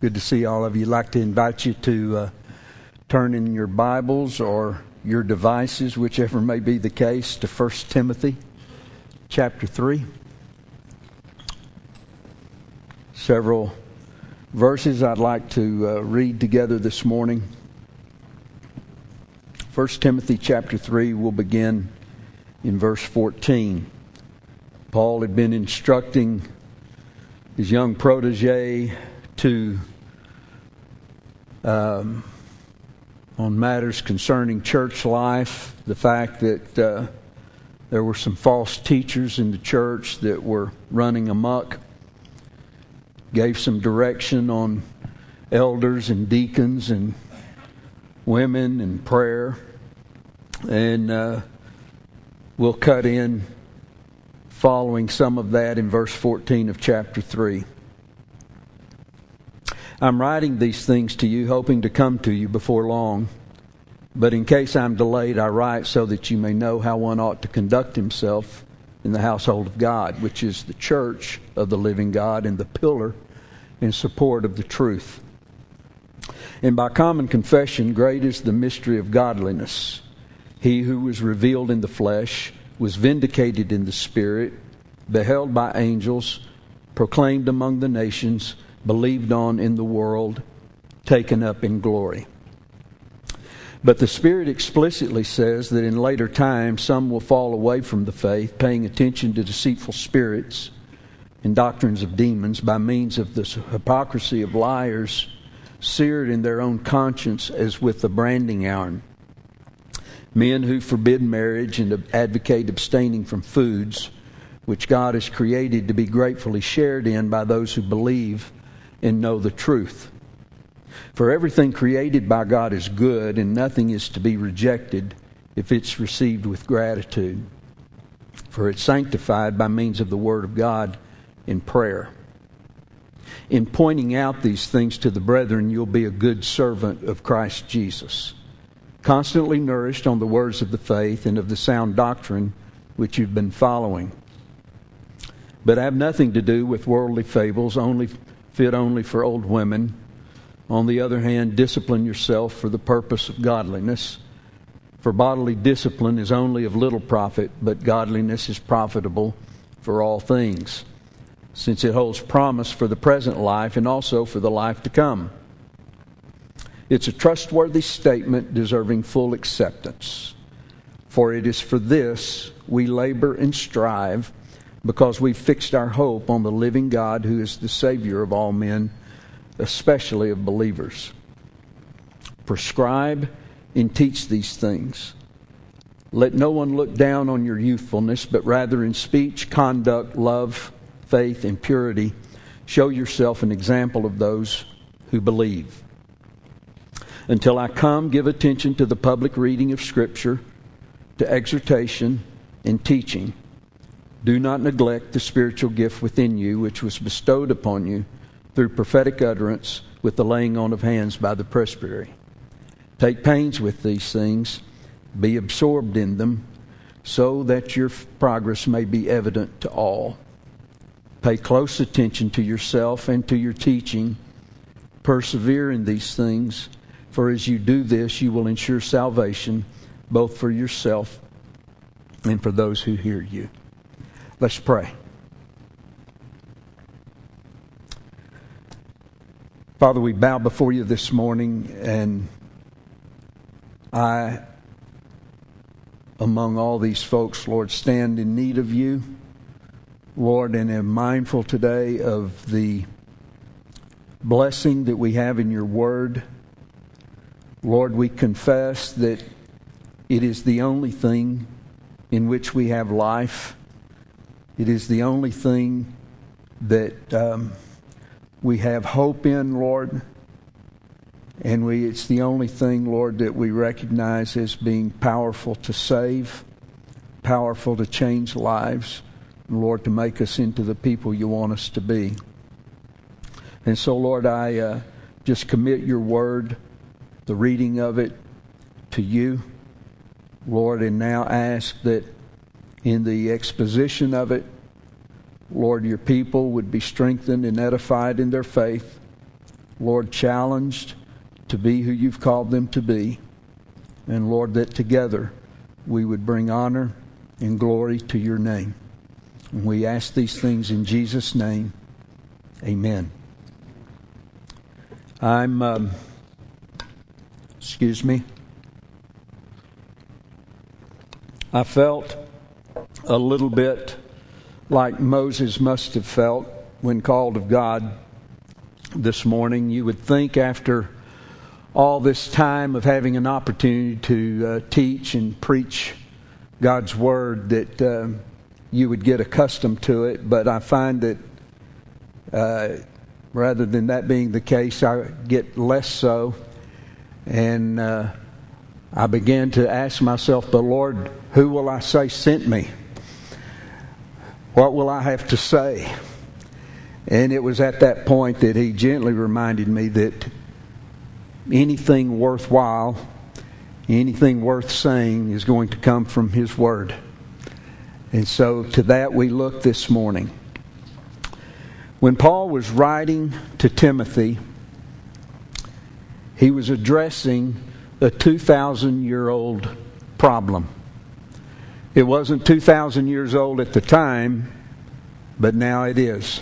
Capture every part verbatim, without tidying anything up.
Good to see all of you. I'd like to invite you to uh, turn in your Bibles or your devices, whichever may be the case, to First Timothy chapter three. Several verses I'd like to uh, read together this morning. First Timothy chapter three, we'll begin in verse fourteen. Paul had been instructing his young protege to um, on matters concerning church life, the fact that uh, there were some false teachers in the church that were running amok, gave some direction on elders and deacons and women and prayer, and uh, we'll cut in following some of that in verse fourteen of chapter three. I'm writing these things to you, hoping to come to you before long. But in case I'm delayed, I write so that you may know how one ought to conduct himself in the household of God, which is the church of the living God and the pillar in support of the truth. And by common confession, great is the mystery of godliness. He who was revealed in the flesh was vindicated in the Spirit, beheld by angels, proclaimed among the nations, believed on in the world, taken up in glory. But the Spirit explicitly says that in later times some will fall away from the faith, paying attention to deceitful spirits and doctrines of demons by means of the hypocrisy of liars, seared in their own conscience as with a branding iron. Men who forbid marriage and advocate abstaining from foods which God has created to be gratefully shared in by those who believe and know the truth. For everything created by God is good, and nothing is to be rejected if it's received with gratitude. For it's sanctified by means of the Word of God in prayer. In pointing out these things to the brethren, you'll be a good servant of Christ Jesus, constantly nourished on the words of the faith and of the sound doctrine which you've been following. But I have nothing to do with worldly fables, only fit only for old women. On the other hand, discipline yourself for the purpose of godliness. For bodily discipline is only of little profit, but godliness is profitable for all things, since it holds promise for the present life and also for the life to come. It's a trustworthy statement deserving full acceptance. For it is for this we labor and strive, because we've fixed our hope on the living God who is the Savior of all men, especially of believers. Prescribe and teach these things. Let no one look down on your youthfulness, but rather in speech, conduct, love, faith, and purity, show yourself an example of those who believe. Until I come, give attention to the public reading of Scripture, to exhortation and teaching. Do not neglect the spiritual gift within you, which was bestowed upon you through prophetic utterance with the laying on of hands by the presbytery. Take pains with these things, be absorbed in them, so that your progress may be evident to all. Pay close attention to yourself and to your teaching. Persevere in these things, for as you do this, you will ensure salvation, both for yourself and for those who hear you. Let's pray. Father, we bow before you this morning, and I, among all these folks, Lord, stand in need of you, Lord, and am mindful today of the blessing that we have in your word. Lord, we confess that it is the only thing in which we have life. It is the only thing that um, we have hope in, Lord. And we it's the only thing, Lord, that we recognize as being powerful to save, powerful to change lives, and Lord, to make us into the people you want us to be. And so, Lord, I uh, just commit your word, the reading of it, to you, Lord, and now ask that in the exposition of it, Lord, your people would be strengthened and edified in their faith. Lord, challenged to be who you've called them to be. And Lord, that together we would bring honor and glory to your name. And we ask these things in Jesus' name. Amen. I'm, um, excuse me. I felt a little bit like Moses must have felt when called of God this morning. You would think after all this time of having an opportunity to uh, teach and preach God's Word that uh, you would get accustomed to it, but I find that uh, rather than that being the case, I get less so, and uh, I began to ask myself, "But Lord, who will I say sent me? What will I have to say?" And it was at that point that He gently reminded me that anything worthwhile, anything worth saying is going to come from His Word. And so to that we look this morning. When Paul was writing to Timothy, he was addressing a two thousand year old problem. It wasn't two thousand years old at the time, but now it is.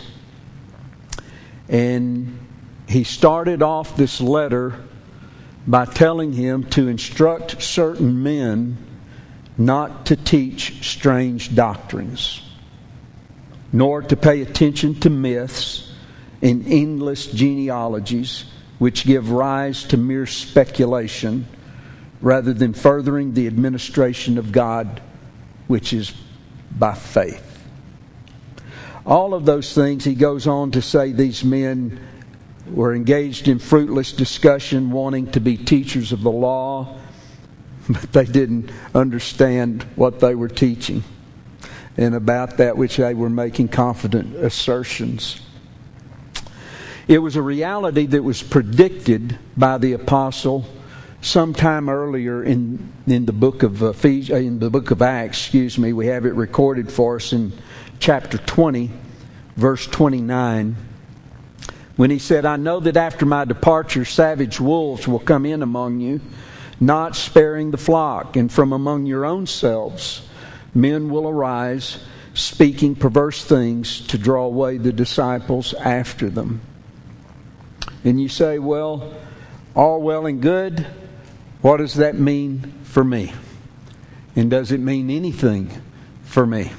And he started off this letter by telling him to instruct certain men not to teach strange doctrines, nor to pay attention to myths and endless genealogies which give rise to mere speculation rather than furthering the administration of God, which is by faith. All of those things, he goes on to say, these men were engaged in fruitless discussion, wanting to be teachers of the law, but they didn't understand what they were teaching, and about that which they were making confident assertions. It was a reality that was predicted by the apostle sometime earlier in in the book of Ephes- in the book of Acts. Excuse me, we have it recorded for us in chapter twenty, verse twenty-nine. When he said, "I know that after my departure savage wolves will come in among you, not sparing the flock, and from among your own selves men will arise, speaking perverse things to draw away the disciples after them." And you say, well, all well and good. What does that mean for me? And does it mean anything for me?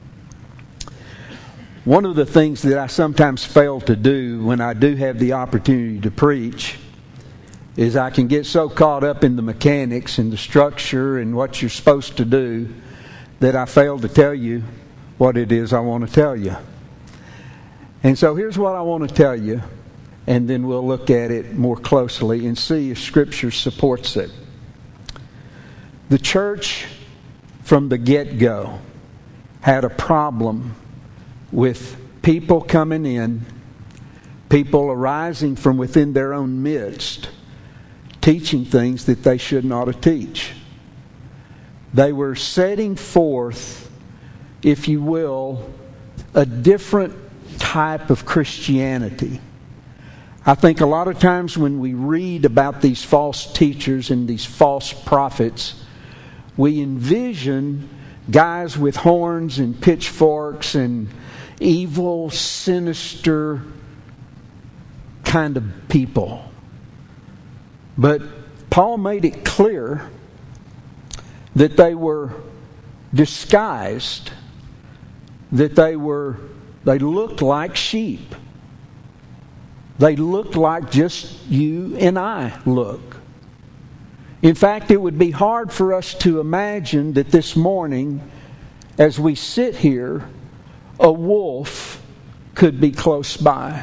One of the things that I sometimes fail to do when I do have the opportunity to preach is I can get so caught up in the mechanics and the structure and what you're supposed to do that I fail to tell you what it is I want to tell you. And so here's what I want to tell you, and then we'll look at it more closely and see if Scripture supports it. The church from the get-go had a problem with people coming in, people arising from within their own midst, teaching things that they should not teach. They were setting forth, if you will, a different type of Christianity. I think a lot of times when we read about these false teachers and these false prophets, we envision guys with horns and pitchforks and evil, sinister kind of people. But Paul made it clear that they were disguised, that they were they looked like sheep. They looked like just you and I look. In fact, it would be hard for us to imagine that this morning, as we sit here, a wolf could be close by.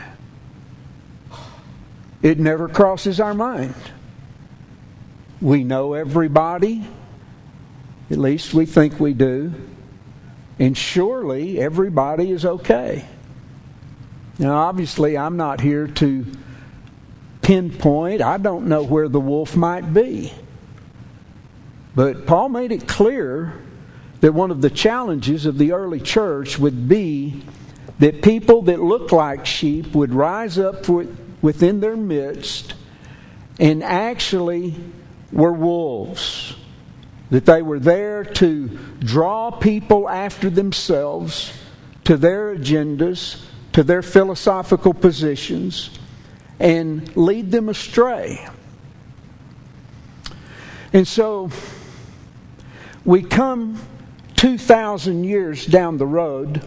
It never crosses our mind. We know everybody. At least we think we do. And surely everybody is okay. Now, obviously, I'm not here to pinpoint. I don't know where the wolf might be. But Paul made it clear that one of the challenges of the early church would be that people that looked like sheep would rise up within their midst and actually were wolves. That they were there to draw people after themselves, to their agendas, to their philosophical positions, and lead them astray. And so we come two thousand years down the road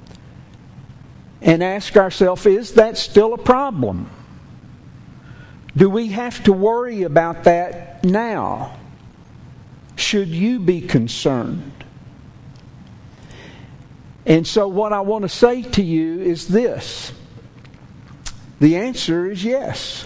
and ask ourselves, is that still a problem? Do we have to worry about that now? Should you be concerned? And so what I want to say to you is this. The answer is yes.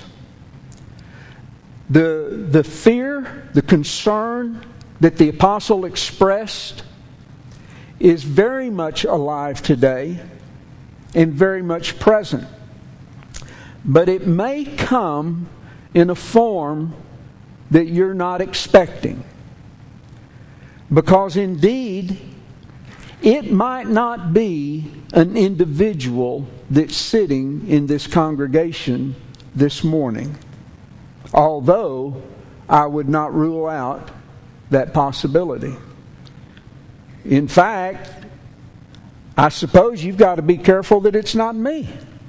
The, the fear, the concern that the apostle expressed is very much alive today and very much present. But it may come in a form that you're not expecting. Because indeed, it might not be an individual that's sitting in this congregation this morning. Although I would not rule out that possibility. In fact, I suppose you've got to be careful that it's not me.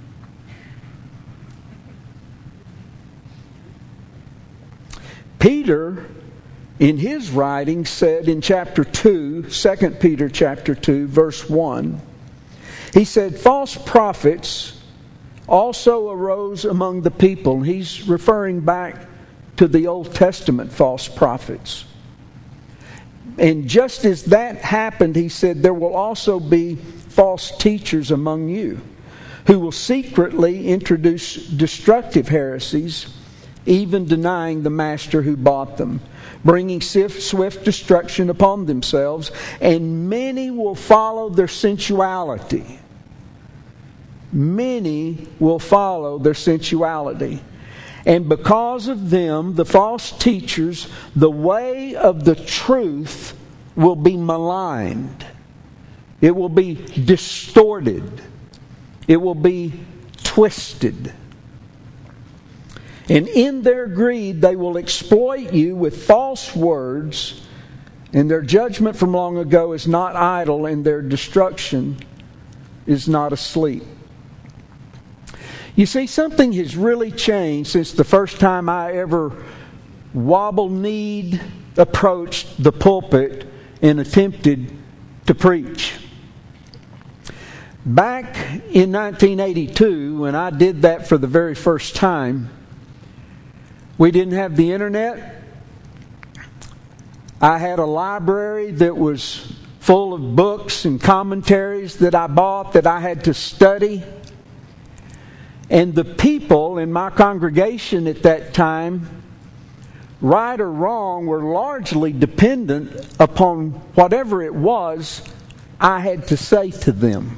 Peter, in his writing, said in chapter two, Second Peter chapter two, verse one, he said, false prophets also arose among the people. He's referring back to the Old Testament false prophets. And just as that happened, he said, there will also be false teachers among you who will secretly introduce destructive heresies, even denying the master who bought them, bringing swift destruction upon themselves, and many will follow their sensuality. Many will follow their sensuality. And because of them, the false teachers, the way of the truth will be maligned. It will be distorted. It will be twisted. And in their greed, they will exploit you with false words, and their judgment from long ago is not idle, and their destruction is not asleep. You see, something has really changed since the first time I ever wobble-kneed approached the pulpit and attempted to preach. Back in nineteen eighty-two, when I did that for the very first time, we didn't have the internet. I had a library that was full of books and commentaries that I bought that I had to study. And the people in my congregation at that time, right or wrong, were largely dependent upon whatever it was I had to say to them.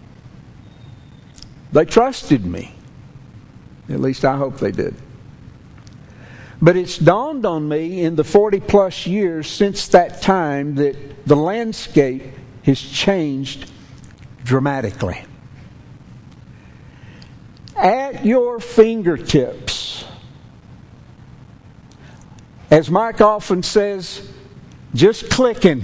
They trusted me. At least I hope they did. But it's dawned on me in the forty plus years since that time that the landscape has changed dramatically. At your fingertips, as Mike often says, just clicking,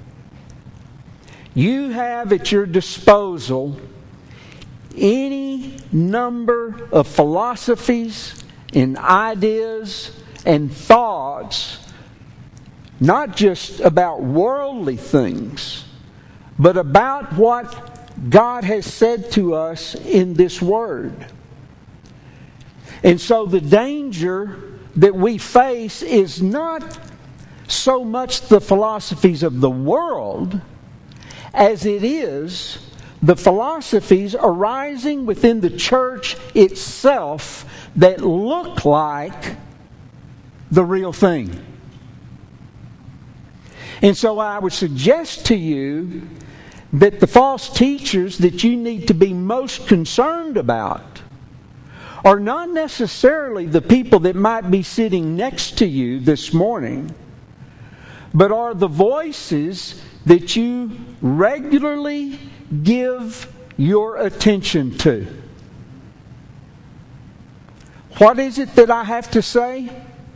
you have at your disposal any number of philosophies and ideas and thoughts, not just about worldly things, but about what God has said to us in this Word. And so the danger that we face is not so much the philosophies of the world as it is the philosophies arising within the church itself that look like the real thing. And so I would suggest to you that the false teachers that you need to be most concerned about are not necessarily the people that might be sitting next to you this morning, but are the voices that you regularly give your attention to. What is it that I have to say?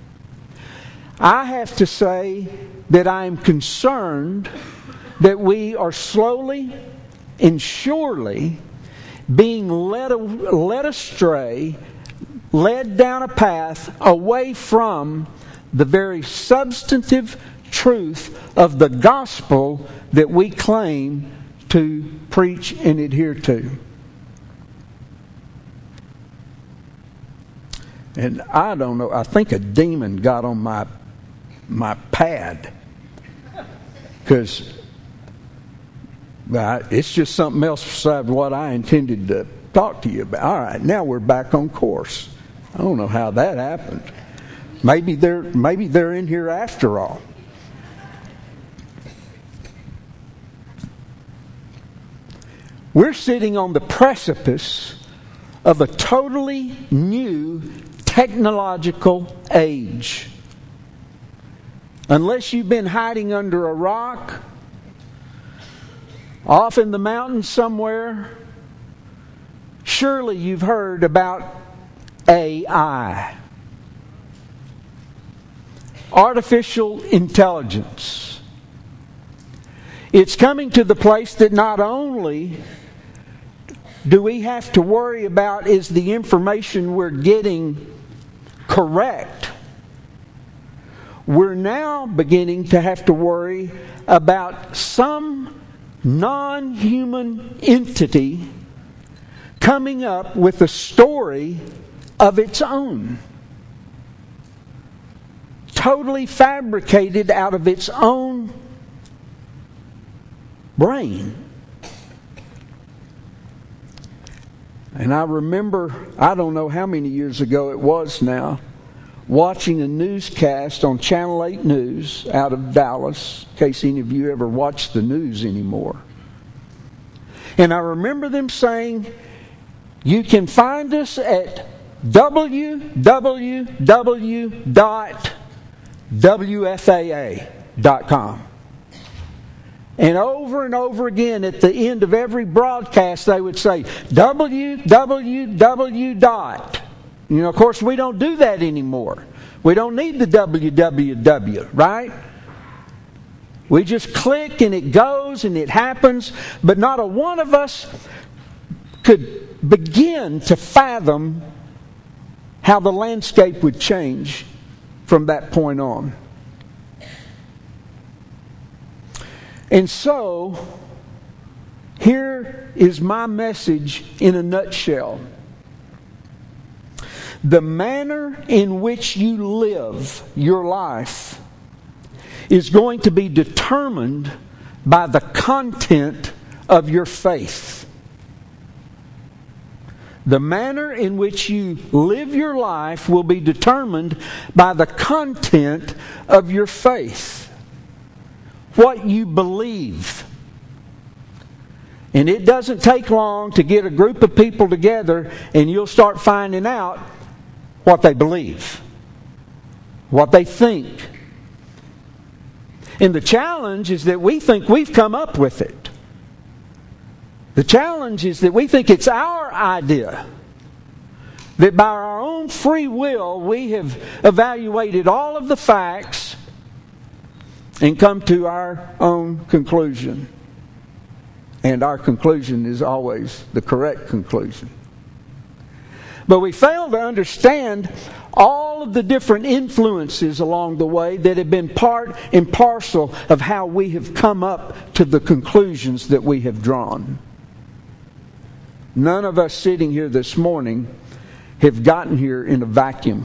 I have to say that I am concerned that we are slowly and surely being led, led astray, led down a path away from the very substantive truth of the gospel that we claim to preach and adhere to. And I don't know, I think a demon got on my my pad. Because it's just something else besides what I intended to talk to you about. All right, now we're back on course. I don't know how that happened. Maybe they're maybe they're in here after all. We're sitting on the precipice of a totally new technological age. Unless you've been hiding under a rock, off in the mountains somewhere, surely you've heard about A I. Artificial intelligence. It's coming to the place that not only do we have to worry about is the information we're getting correct, we're now beginning to have to worry about some non-human entity coming up with a story of its own, totally fabricated out of its own brain. And I remember, I don't know how many years ago it was now, watching a newscast on Channel eight News out of Dallas, in case any of you ever watch the news anymore. And I remember them saying, you can find us at w w w dot w f a a dot com. And over and over again at the end of every broadcast they would say, w w w dot. You know, of course we don't do that anymore. We don't need the w w w, right? We just click and it goes and it happens, but not a one of us could begin to fathom how the landscape would change from that point on. And so, here is my message in a nutshell. The manner in which you live your life is going to be determined by the content of your faith. The manner in which you live your life will be determined by the content of your faith. What you believe. And it doesn't take long to get a group of people together and you'll start finding out what they believe, what they think. And the challenge is that we think we've come up with it. The challenge is that we think it's our idea. That by our own free will we have evaluated all of the facts and come to our own conclusion. And our conclusion is always the correct conclusion. But we fail to understand all of the different influences along the way that have been part and parcel of how we have come up to the conclusions that we have drawn. None of us sitting here this morning have gotten here in a vacuum.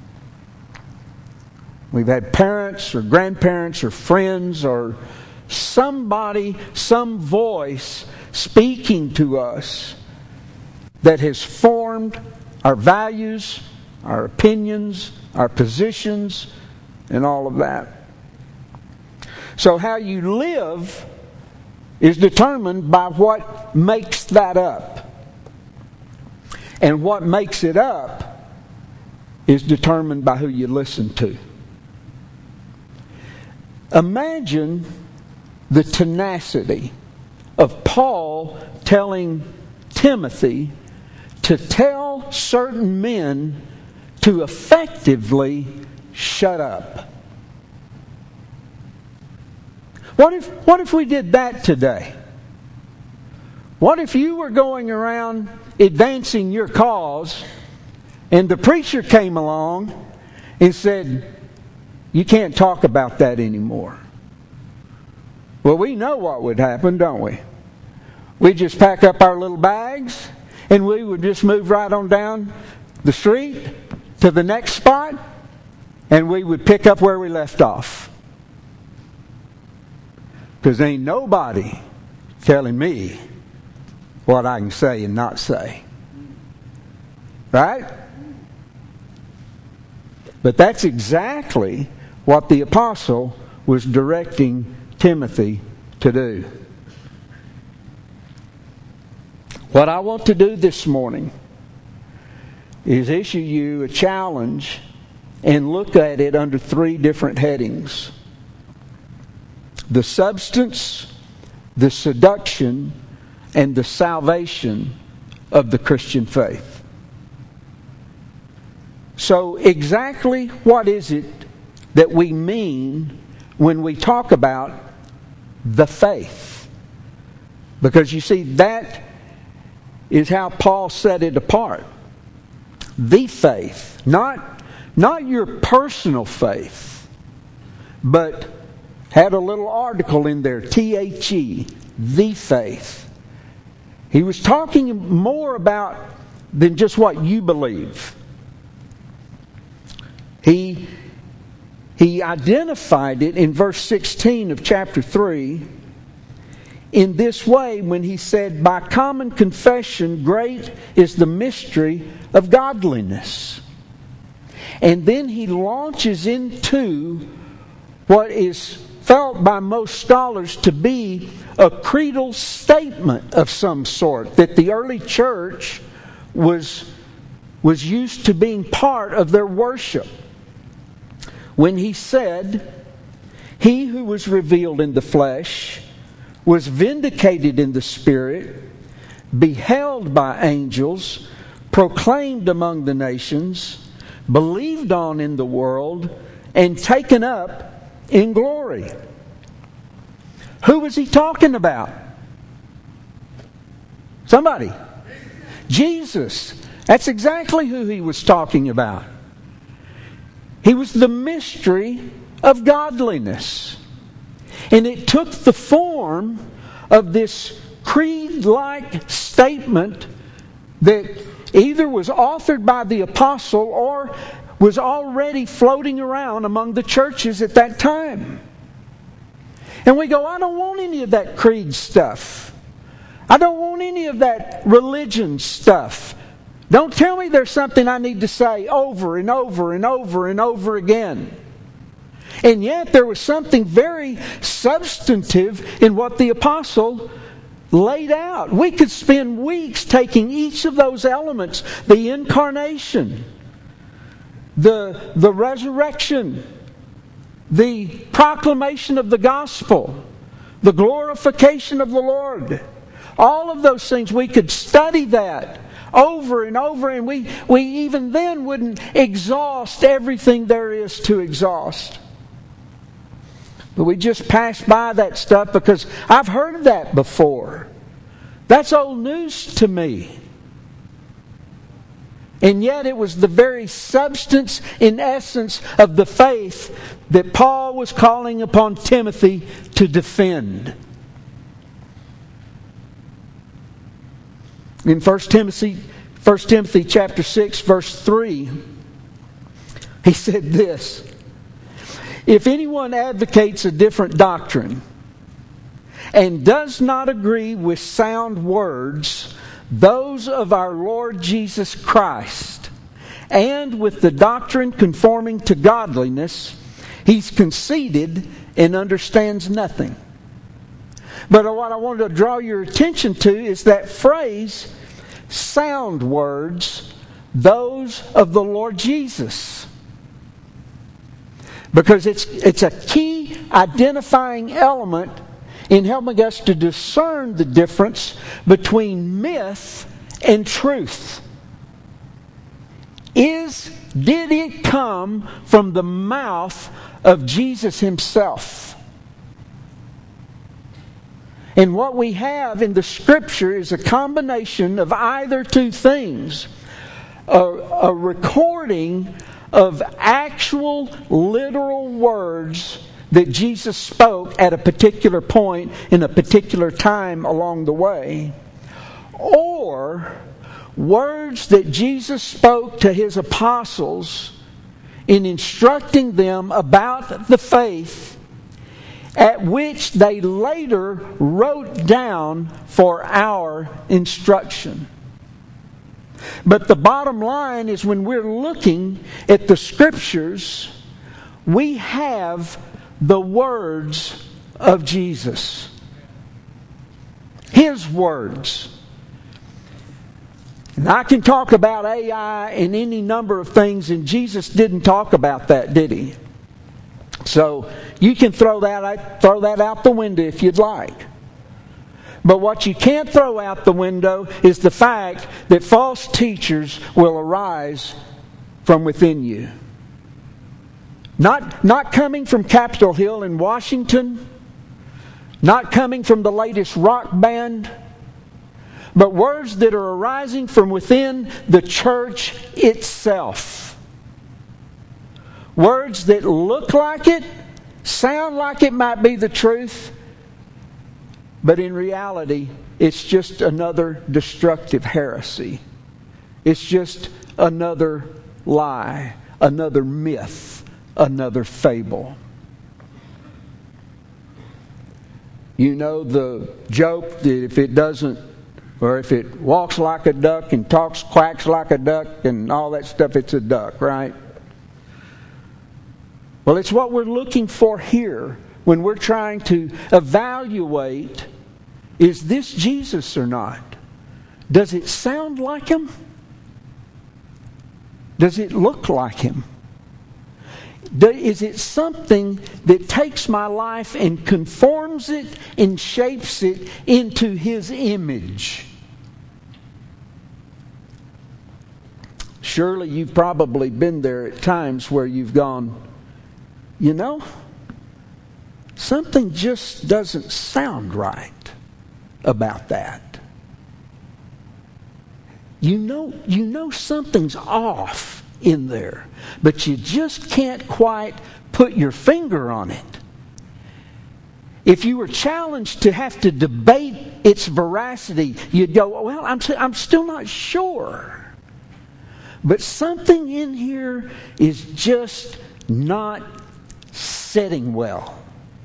We've had parents or grandparents or friends or somebody, some voice speaking to us that has formed our values, our opinions, our positions, and all of that. So how you live is determined by what makes that up. And what makes it up is determined by who you listen to. Imagine the tenacity of Paul telling Timothy to tell certain men to effectively shut up. What if, what if we did that today? What if you were going around advancing your cause and the preacher came along and said, you can't talk about that anymore? Well, we know what would happen, don't we? We'd just pack up our little bags and we would just move right on down the street to the next spot and we would pick up where we left off. Because ain't nobody telling me what I can say and not say. Right? But that's exactly what the apostle was directing Timothy to do. What I want to do this morning is issue you a challenge and look at it under three different headings: the substance, the seduction, and the salvation of the Christian faith. So exactly what is it that we mean when we talk about the faith? Because you see, that is how Paul set it apart. The faith. Not, not your personal faith, but had a little article in there, T H E, the faith. He was talking more about than just what you believe. He, he identified it in verse sixteen of chapter three in this way when he said, by common confession, great is the mystery of godliness. And then he launches into what is felt by most scholars to be a creedal statement of some sort that the early church was, was used to being part of their worship. When he said, he who was revealed in the flesh was vindicated in the Spirit, beheld by angels, proclaimed among the nations, believed on in the world, and taken up in glory. Who was he talking about? Somebody. Jesus. That's exactly who he was talking about. He was the mystery of godliness. And it took the form of this creed-like statement that either was authored by the apostle or was already floating around among the churches at that time. And we go, I don't want any of that creed stuff. I don't want any of that religion stuff. Don't tell me there's something I need to say over and over and over and over again. And yet there was something very substantive in what the apostle laid out. We could spend weeks taking each of those elements: the incarnation, the, the resurrection, the proclamation of the gospel, the glorification of the Lord. All of those things, we could study that over and over, and we, we even then wouldn't exhaust everything there is to exhaust. But we just pass by that stuff because I've heard that before. That's old news to me. And yet it was the very substance, in essence, of the faith that Paul was calling upon Timothy to defend. In First Timothy, First Timothy chapter six, verse three, he said this: if anyone advocates a different doctrine and does not agree with sound words, those of our Lord Jesus Christ, and with the doctrine conforming to godliness, he's conceited and understands nothing. But what I wanted to draw your attention to is that phrase, sound words, those of the Lord Jesus. Because it's, it's a key identifying element in helping us to discern the difference between myth and truth. Is did it come from the mouth of Jesus himself? And what we have in the Scripture is a combination of either two things. A, a recording of actual literal words that Jesus spoke at a particular point in a particular time along the way, or words that Jesus spoke to his apostles in instructing them about the faith, at which they later wrote down for our instruction. But the bottom line is, when we're looking at the Scriptures, we have the words of Jesus. His words. And I can talk about A I and any number of things, and Jesus didn't talk about that, did he? So you can throw that out, throw that out the window if you'd like. But what you can't throw out the window is the fact that false teachers will arise from within you. Not, not coming from Capitol Hill in Washington, not coming from the latest rock band, but words that are arising from within the church itself. Words that look like it, sound like it might be the truth, but in reality, it's just another destructive heresy. It's just another lie, another myth, another fable. You know the joke that if it doesn't, or if it walks like a duck and talks, quacks like a duck and all that stuff, it's a duck, right? Well, it's what we're looking for here when we're trying to evaluate, is this Jesus or not? Does it sound like him? Does it look like him? Is it something that takes my life and conforms it and shapes it into his image? Surely you've probably been there at times where you've gone, you know, something just doesn't sound right about that. You know, you know something's off in there, but you just can't quite put your finger on it. If you were challenged to have to debate its veracity, you'd go, well, I'm, I'm still not sure. But something in here is just not setting well.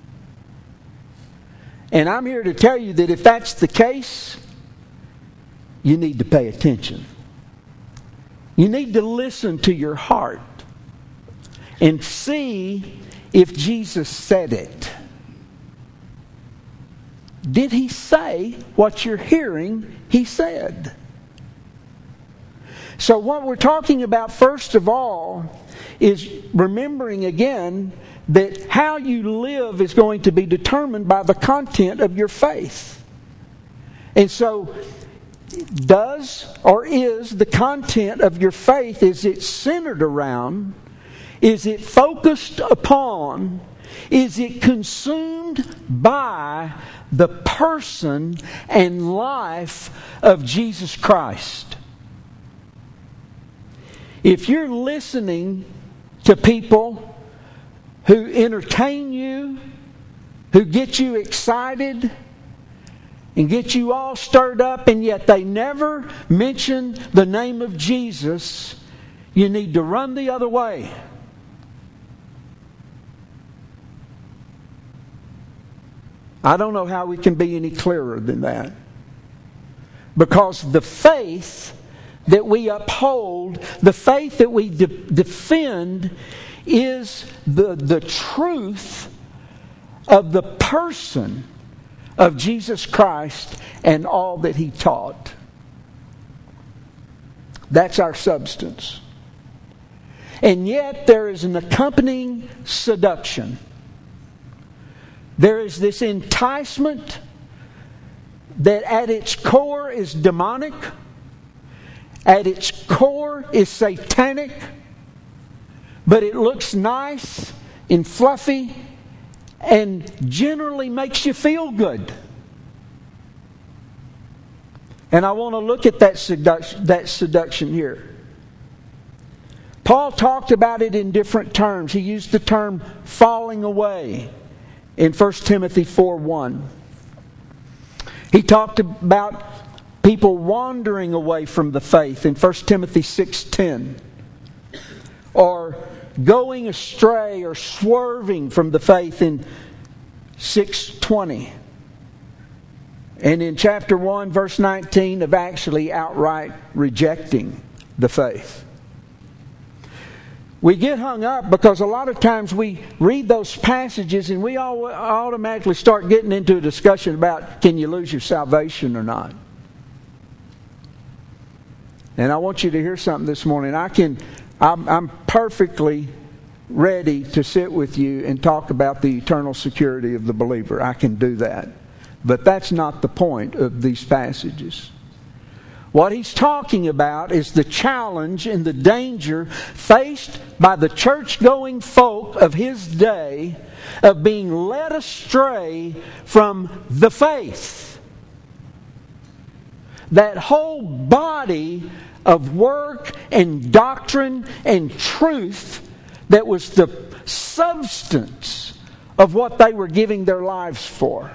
And I'm here to tell you that if that's the case, you need to pay attention. You need to listen to your heart and see if Jesus said it. Did he say what you're hearing he said? So what we're talking about first of all is remembering again that how you live is going to be determined by the content of your faith. And so, does or is the content of your faith, is it centered around, is it focused upon, is it consumed by the person and life of Jesus Christ? If you're listening to people who entertain you, who get you excited and get you all stirred up, and yet they never mention the name of Jesus, you need to run the other way. I don't know how we can be any clearer than that. Because the faith that we uphold, the faith that we de- defend, is the, the truth of the person of Jesus Christ and all that he taught. That's our substance. And yet there is an accompanying seduction. There is this enticement that at its core is demonic, at its core is satanic, but it looks nice and fluffy and generally makes you feel good. And I want to look at that seduction, that seduction here. Paul talked about it in different terms. He used the term falling away in First Timothy four one. He talked about people wandering away from the faith in First Timothy six ten. Or going astray or swerving from the faith in six twenty. And in chapter one, verse nineteen, of actually outright rejecting the faith. We get hung up because a lot of times we read those passages and we all automatically start getting into a discussion about, can you lose your salvation or not? And I want you to hear something this morning. I can, I'm, I'm perfectly ready to sit with you and talk about the eternal security of the believer. I can do that. But that's not the point of these passages. What he's talking about is the challenge and the danger faced by the church-going folk of his day of being led astray from the faith. That whole body of work and doctrine and truth that was the substance of what they were giving their lives for.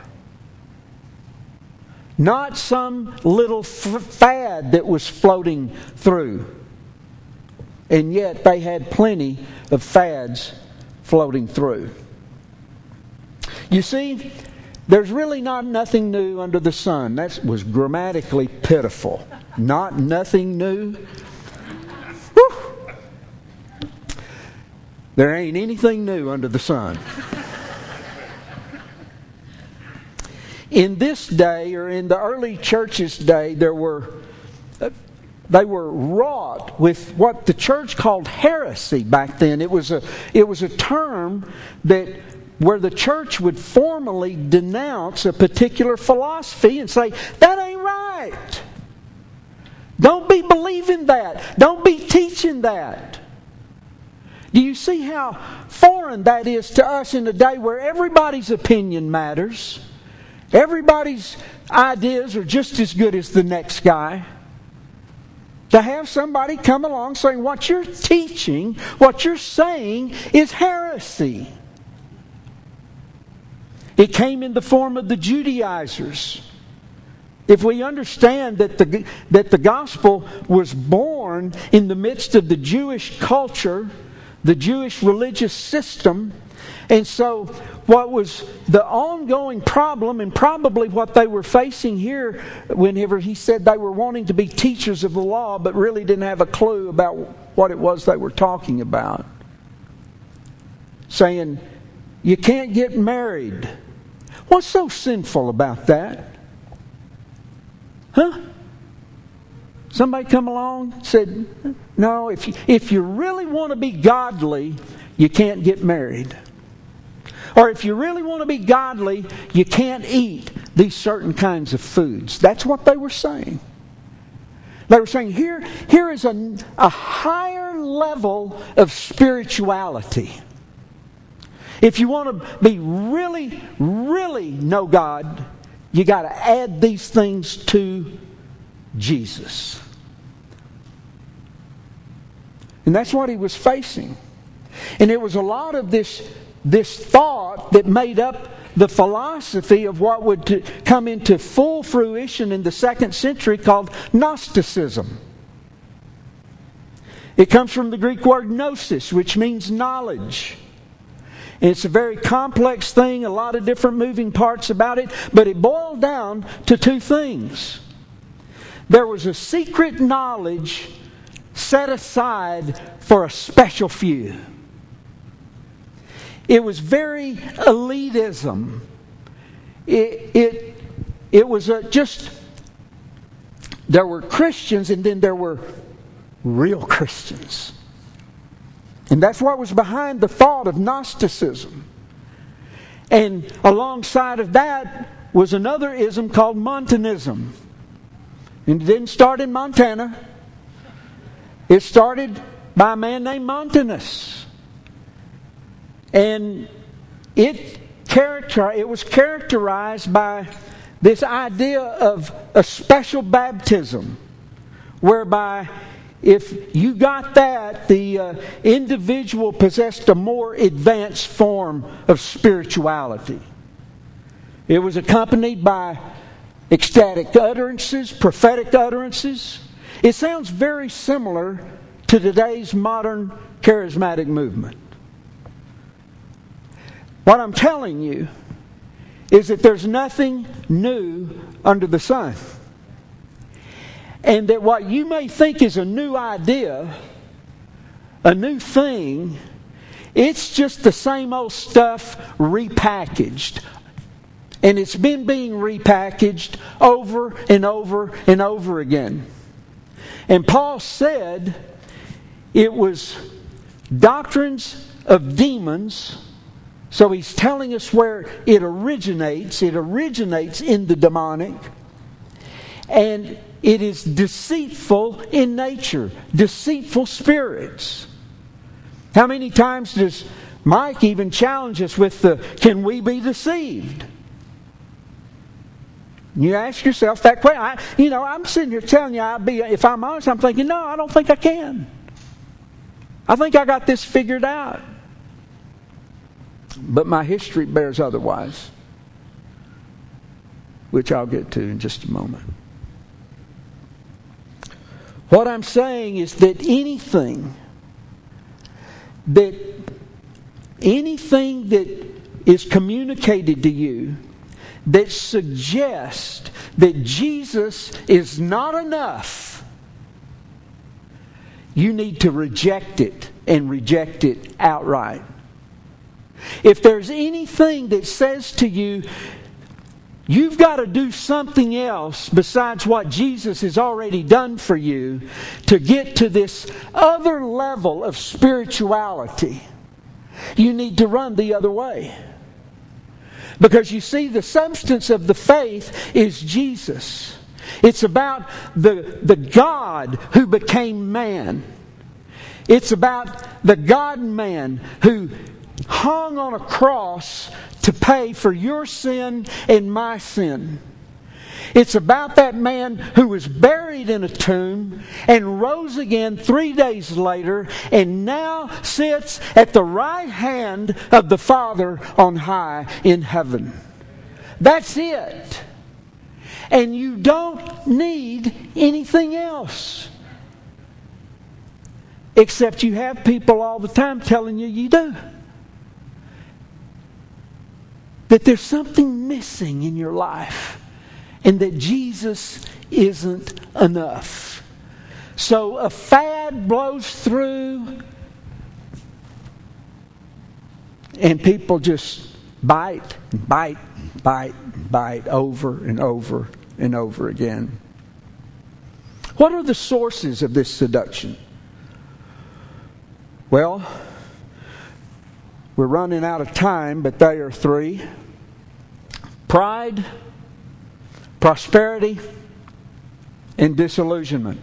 Not some little f- fad that was floating through. And yet they had plenty of fads floating through. You see, there's really not nothing new under the sun. That was grammatically pitiful. Not nothing new. Whew. There ain't anything new under the sun. In this day, or in the early church's day, there were they were wrought with what the church called heresy back then. It was a it was a term that where the church would formally denounce a particular philosophy and say, that ain't right. Don't be believing that. Don't be teaching that. Do you see how foreign that is to us in a day where everybody's opinion matters? Everybody's ideas are just as good as the next guy. To have somebody come along saying, what you're teaching, what you're saying is heresy. It came in the form of the Judaizers. If we understand that the, that the gospel was born in the midst of the Jewish culture, the Jewish religious system, and so what was the ongoing problem, and probably what they were facing here whenever he said they were wanting to be teachers of the law but really didn't have a clue about what it was they were talking about. Saying, you can't get married. What's so sinful about that? Huh? Somebody come along and said, no, if you, if you really want to be godly, you can't get married. Or if you really want to be godly, you can't eat these certain kinds of foods. That's what they were saying. They were saying, here, here is a, a higher level of spirituality. If you want to be really, really know God, you got to add these things to Jesus. And that's what he was facing. And it was a lot of this This thought that made up the philosophy of what would to come into full fruition in the second century called Gnosticism. It comes from the Greek word gnosis, which means knowledge. And it's a very complex thing, a lot of different moving parts about it, but it boiled down to two things. There was a secret knowledge set aside for a special few. It was very elitism. It it, it was a just, there were Christians and then there were real Christians. And that's what was behind the thought of Gnosticism. And alongside of that was another ism called Montanism. And it didn't start in Montana. It started by a man named Montanus. And it character it was characterized by this idea of a special baptism, whereby if you got that, the uh, individual possessed a more advanced form of spirituality. It was accompanied by ecstatic utterances, prophetic utterances. It sounds very similar to today's modern charismatic movement. What I'm telling you is that there's nothing new under the sun. And that what you may think is a new idea, a new thing, it's just the same old stuff repackaged. And it's been being repackaged over and over and over again. And Paul said it was doctrines of demons. So he's telling us where it originates. It originates in the demonic. And it is deceitful in nature. Deceitful spirits. How many times does Mike even challenge us with the, can we be deceived? You ask yourself that question. I, you know, I'm sitting here telling you, I'll be, if I'm honest, I'm thinking, no, I don't think I can. I think I got this figured out. But my history bears otherwise, which I'll get to in just a moment. What I'm saying is that anything that anything that is communicated to you that suggests that Jesus is not enough, you need to reject it and reject it outright. If there's anything that says to you, you've got to do something else besides what Jesus has already done for you to get to this other level of spirituality, you need to run the other way. Because you see, the substance of the faith is Jesus. It's about the, the God who became man. It's about the God-man who hung on a cross to pay for your sin and my sin. It's about that man who was buried in a tomb and rose again three days later and now sits at the right hand of the Father on high in heaven. That's it. And you don't need anything else. Except you have people all the time telling you you do. That there's something missing in your life. And that Jesus isn't enough. So a fad blows through. And people just bite, bite, bite, bite over and over and over again. What are the sources of this seduction? Well, we're running out of time, but they are three. Pride, prosperity, and disillusionment.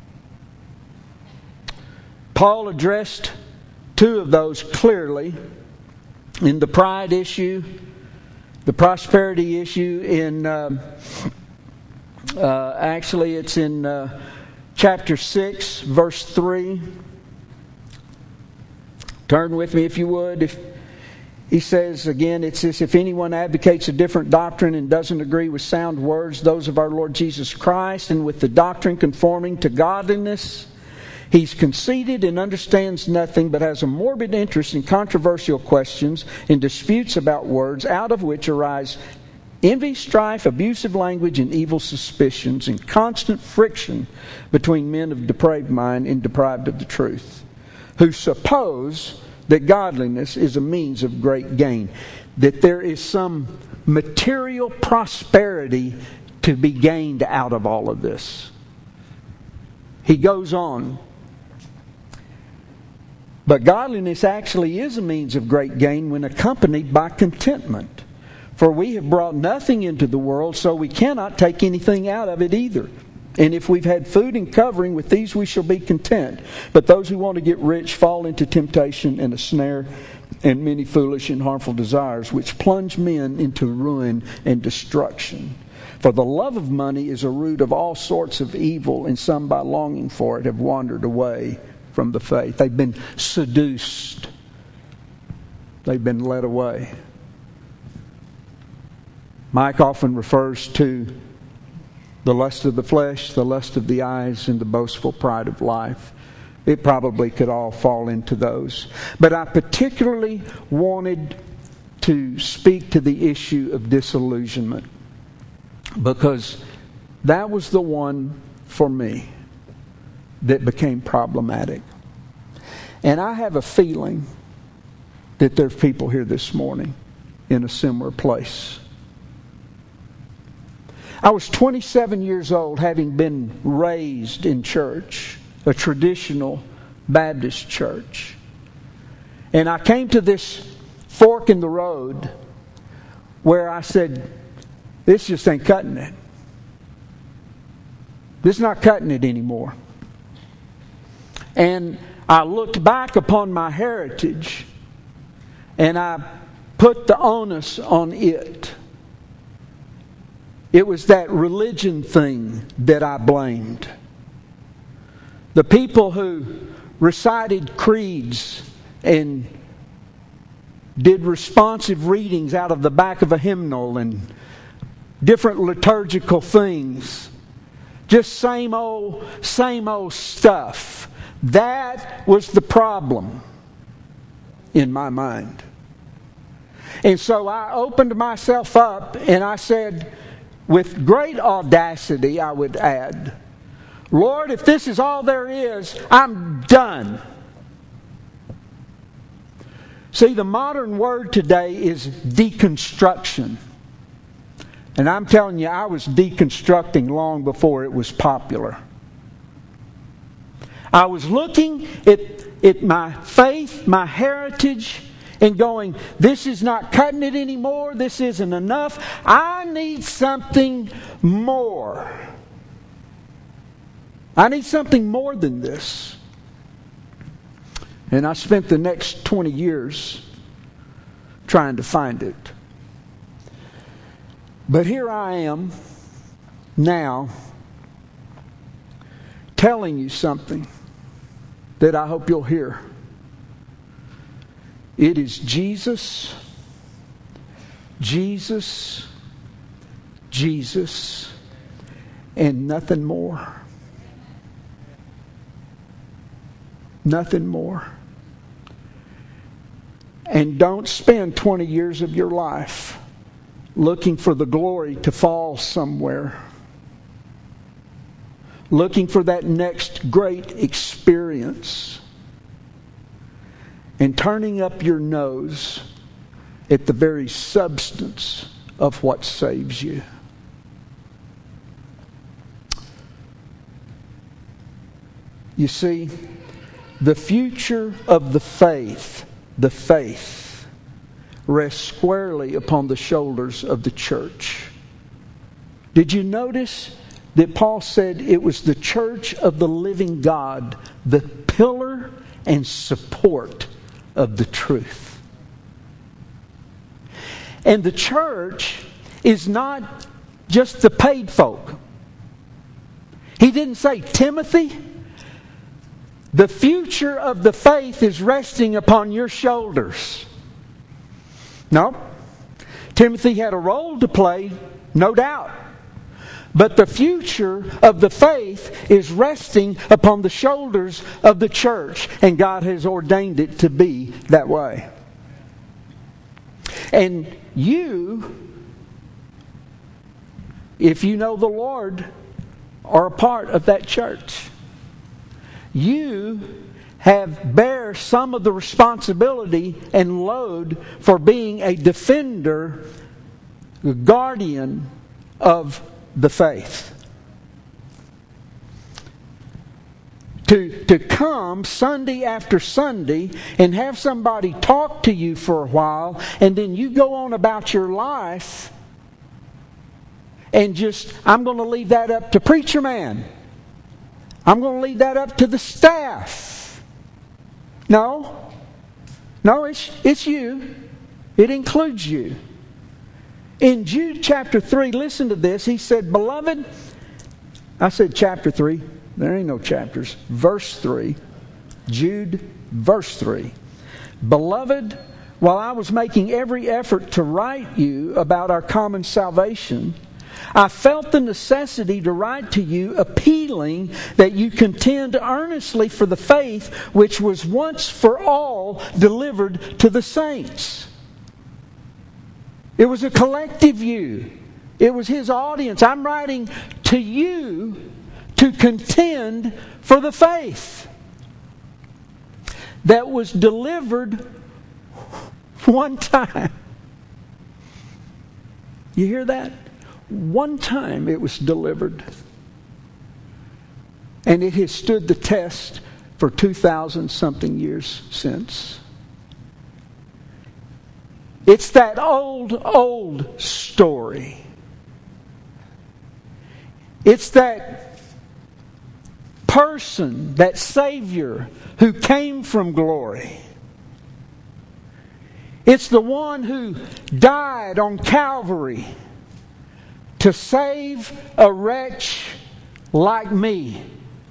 Paul addressed two of those clearly in the pride issue, the prosperity issue in, uh, uh, actually it's in uh, chapter six, verse three. Turn with me if you would. If he says again, it says, if anyone advocates a different doctrine and doesn't agree with sound words, those of our Lord Jesus Christ, and with the doctrine conforming to godliness, he's conceited and understands nothing, but has a morbid interest in controversial questions and disputes about words, out of which arise envy, strife, abusive language, and evil suspicions, and constant friction between men of depraved mind and deprived of the truth, who suppose that godliness is a means of great gain, that there is some material prosperity to be gained out of all of this. He goes on, but godliness actually is a means of great gain when accompanied by contentment. For we have brought nothing into the world, so we cannot take anything out of it either. And if we've had food and covering, with these we shall be content. But those who want to get rich fall into temptation and a snare and many foolish and harmful desires, which plunge men into ruin and destruction. For the love of money is a root of all sorts of evil, and some by longing for it have wandered away from the faith. They've been seduced. They've been led away. Mike often refers to the lust of the flesh, the lust of the eyes, and the boastful pride of life. It probably could all fall into those. But I particularly wanted to speak to the issue of disillusionment, because that was the one for me that became problematic. And I have a feeling that there's people here this morning in a similar place. I was twenty-seven years old, having been raised in church, a traditional Baptist church. And I came to this fork in the road where I said, this just ain't cutting it. This is not cutting it anymore. And I looked back upon my heritage and I put the onus on it. It was that religion thing that I blamed. The people who recited creeds and did responsive readings out of the back of a hymnal and different liturgical things. Just same old, same old stuff. That was the problem in my mind. And so I opened myself up and I said, with great audacity, I would add, Lord, if this is all there is, I'm done. See, the modern word today is deconstruction. And I'm telling you, I was deconstructing long before it was popular. I was looking at, at my faith, my heritage, and going, this is not cutting it anymore. This isn't enough. I need something more. I need something more than this. And I spent the next twenty years trying to find it. But here I am now telling you something that I hope you'll hear. It is Jesus, Jesus, Jesus, and nothing more. Nothing more. And don't spend twenty years of your life looking for the glory to fall somewhere. Looking for that next great experience. And turning up your nose at the very substance of what saves you. You see, the future of the faith, the faith, rests squarely upon the shoulders of the church. Did you notice that Paul said it was the church of the living God, the pillar and support of the truth? And the church is not just the paid folk. He didn't say, Timothy, the future of the faith is resting upon your shoulders. No. Timothy had a role to play, no doubt. But the future of the faith is resting upon the shoulders of the church. And God has ordained it to be that way. And you, if you know the Lord, are a part of that church. You have bear some of the responsibility and load for being a defender, a guardian of the faith. To, to come Sunday after Sunday and have somebody talk to you for a while, and then you go on about your life and just, I'm going to leave that up to preacher man. I'm going to leave that up to the staff. No. No, it's, it's you. It includes you. In Jude chapter three, listen to this. He said, Beloved, I said chapter three. There ain't no chapters. Verse three. Jude, verse three. Beloved, while I was making every effort to write you about our common salvation, I felt the necessity to write to you appealing that you contend earnestly for the faith which was once for all delivered to the saints. It was a collective you. It was his audience. I'm writing to you to contend for the faith that was delivered one time. You hear that? One time it was delivered. And it has stood the test for two thousand something years since. It's that old, old story. It's that person, that Savior who came from glory. It's the one who died on Calvary to save a wretch like me.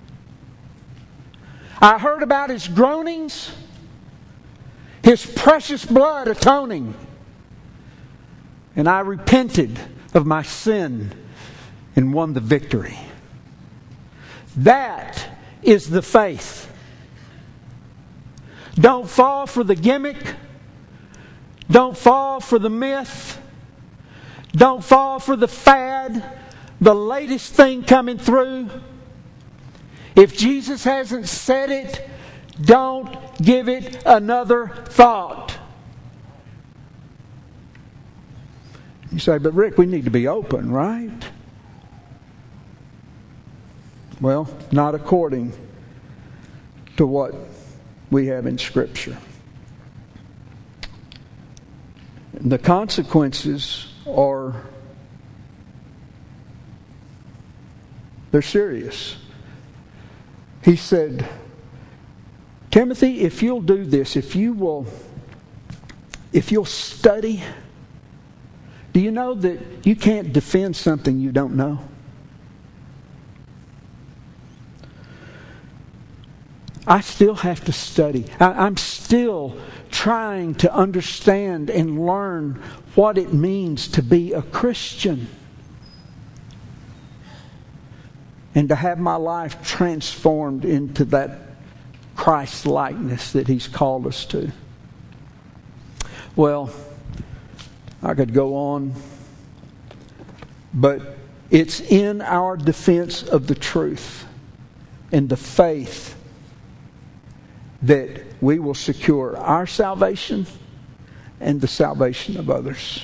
I heard about His groanings, His precious blood atoning, and I repented of my sin and won the victory. That is the faith. Don't fall for the gimmick. Don't fall for the myth. Don't fall for the fad, the latest thing coming through. If Jesus hasn't said it, don't give it another thought. You say, but Rick, we need to be open, right? Well, not according to what we have in Scripture. The consequences are, they're serious. He said, Timothy, if you'll do this, if you will, if you'll study, do you know that you can't defend something you don't know? I still have to study. I, I'm still trying to understand and learn what it means to be a Christian. And to have my life transformed into that Christ-likeness that He's called us to. Well, I could go on. But it's in our defense of the truth and the faith that we will secure our salvation and the salvation of others.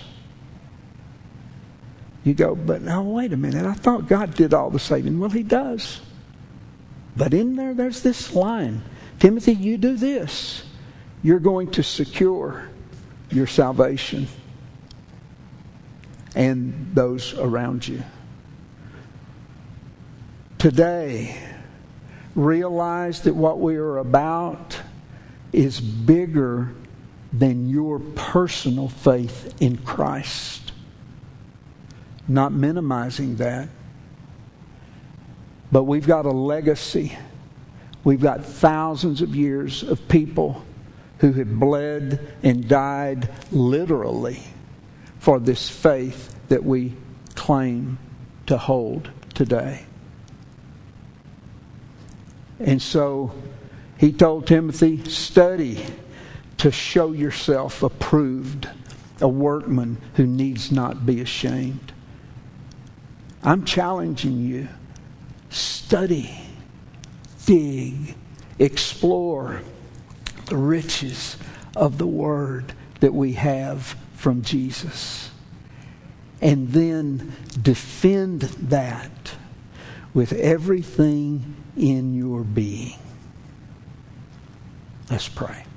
You go, but now wait a minute, I thought God did all the saving. Well, He does. But in there, there's this line. Timothy, you do this. You're going to secure your salvation and those around you. Today, realize that what we are about is bigger than your personal faith in Christ. Not minimizing that. But we've got a legacy. We've got thousands of years of people who have bled and died literally for this faith that we claim to hold today. And so he told Timothy, study to show yourself approved, a workman who needs not be ashamed. I'm challenging you. Study, dig, explore the riches of the Word that we have from Jesus. And then defend that with everything in your being. Let's pray.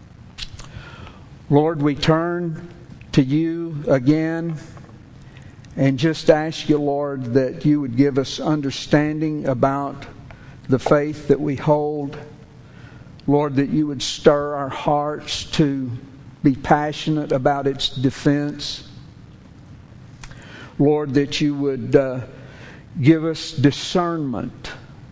Lord, we turn to you again, and just ask you, Lord, that you would give us understanding about the faith that we hold. Lord, that you would stir our hearts to be passionate about its defense. Lord, that you would uh, give us discernment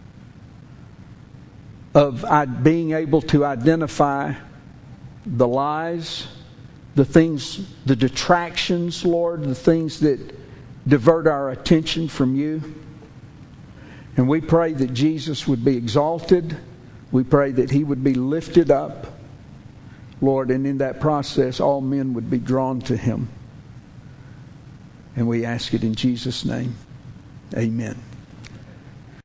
of being able to identify the lies, the things, the detractions, Lord, the things that divert our attention from you. And we pray that Jesus would be exalted. We pray that he would be lifted up, Lord, and in that process all men would be drawn to him. And we ask it in Jesus' name. Amen.